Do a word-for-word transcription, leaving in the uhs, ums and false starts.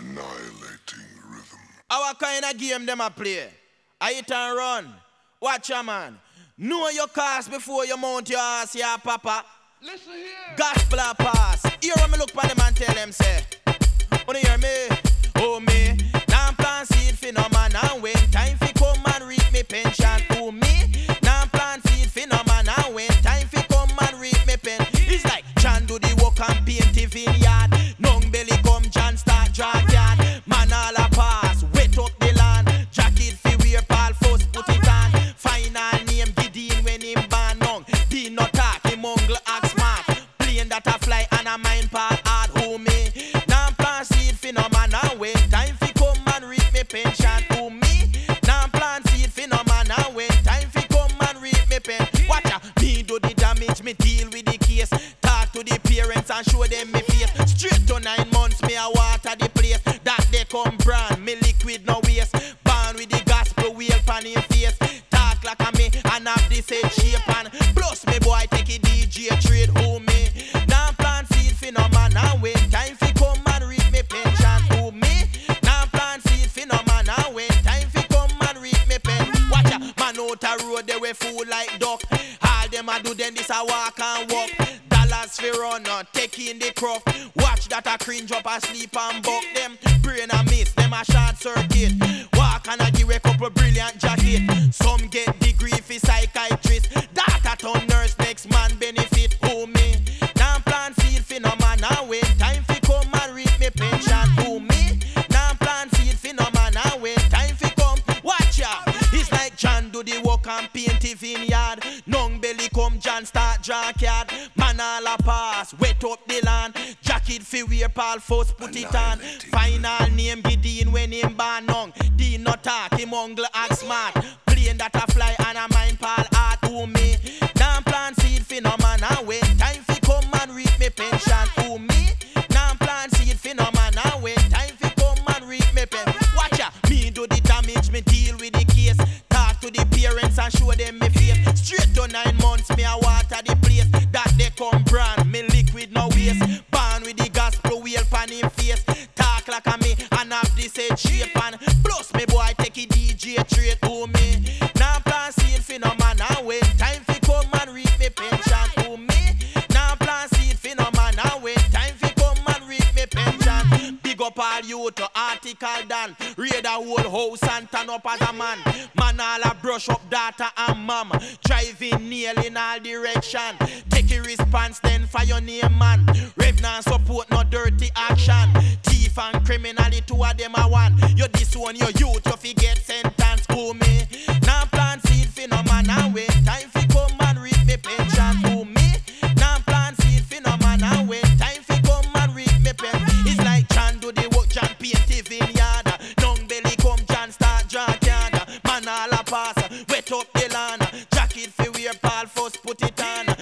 Annihilating rhythm. Our kind of game them a play. I hit and run. Watch a man. Know your cost before you mount your ass, yeah, papa. Listen here. Gospel a pass. Hear when me look pan them and tell them say, wanna hear me? Oh me. Now plant seed phenomenon. When time fi come and reap me pension. Oh me. Now plant seed phenomenon. When time fi come and reap me pen. It's like John do the work and paint the vineyard. Nung belly come John start drag yard. Man all a pass. Wet up the land. Jacket fi wear Paul first put it on. Final name Gideon when him born nung. Be not talk him ungle ask smart. Plane that a fly and a mind part hard. Who me? Now plant seed phenomenon. When time fi come and reap me pension. Who me? Now plant seed phenomenon. When time fi come and reap me pen. Watch ya, me do the damage, me deal with the case. Talk to the parents and show them me face. Straight to nine months, me a water the place. That they come brand, me liquid no waste. Born with the gospel wheel pan in face. Talk like a me and have the same shape and plus me boy take a D J trade home me. Now plant seed phenomenon. When time fi come and reap me pension. Who me? Now plant seed phenomenon. When time fi come and reap me pen. Watch ya, man out a road they we fool like duck. All them a do then this a walk and walk. Dollars fi run uh, take in the crop. Watch that a cringe up a sleep and buck them. Brain a miss them a short circuit. Walk and a give a couple brilliant jacket. Some get degree fi psychiatrist. That a town nurse next man benefit. Who me? Now plant seed phenomenon. When time fi come and reap me pension. Who me? Now plant seed phenomenon. When time fi come. Watch ya. It's like John do the work and paint the vineyard. Nung belly come John start junkyard. Man all a pass. Wet up the land. Jacket fi wear Paul first put it on. Final name Gideon when him born nung. Dean not talk him ungle act smart. Plane that a fly and a mind Paul art. Who me? Now plant seed phenomenon. When time fi come and reap me pension. Who me? Now plant seed phenomenon. When time fi come and reap me pen. Watch ya, me do the damage, me deal with the case. Talk to the parents and show them me face. Straight to nine months, me a water the place. That they come brand, me liquid no waste. Born with the gospel wheel pan him face. Talk like a me and have this head shape and plus me boy take a D J trade. Who me? Now plant seed phenomenon. When time fi come and reap me pension. Who me? Now plant seed phenomenon. When time fi come and reap me pension. Big up all you to article done. Raid a whole house and turn up as a man. Man all a brush up data and mom. Driving nail in all direction. Take a response then for your name man. Revenant support no dirty action. Thief and criminality two of them are one. You disown your youth you fi get sentence. Who me? Now plant seed phenomenon. When time fi come and reap me pension. Who me? Now plant seed phenomenon. When time fi come and reap me pen. It's like John do the work John paint the vineyard. Nung belly come John start junkyard. Man all a pass. Wet up the land. Jacket fi wear Paul first put it on.